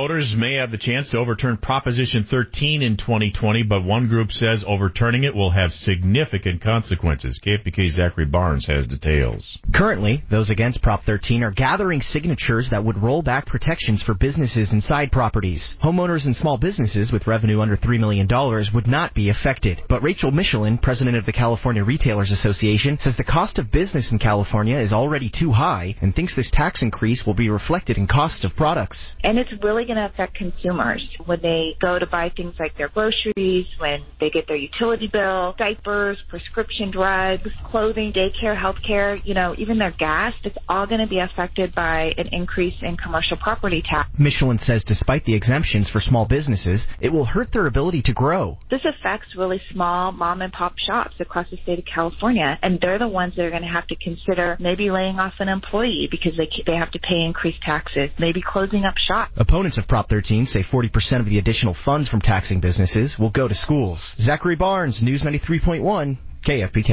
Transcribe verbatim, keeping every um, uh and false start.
voters may have the chance to overturn Proposition thirteen in twenty twenty, but one group says overturning it will have significant consequences. K F B K's Zachary Barnes has details. Currently, those against Prop thirteen are gathering signatures that would roll back protections for businesses inside properties. Homeowners and small businesses with revenue under three million dollars would not be affected. But Rachel Michelin, president of the California Retailers Association, says the cost of business in California is already too high and thinks this tax increase will be reflected in cost of products. And it's really going to affect consumers when they go to buy things like their groceries, when they get their utility bill, diapers, prescription drugs, clothing, daycare, healthcare, you know, even their gas. It's all going to be affected by an increase in commercial property tax. Michelin says despite the exemptions for small businesses, it will hurt their ability to grow. This affects really small mom and pop shops across the state of California, and they're the ones that are going to have to consider maybe laying off an employee because they they have to pay increased taxes, maybe closing up shop. Opponents of Prop thirteen say forty percent of the additional funds from taxing businesses will go to schools. Zachary Barnes, News ninety-three point one, K F B K.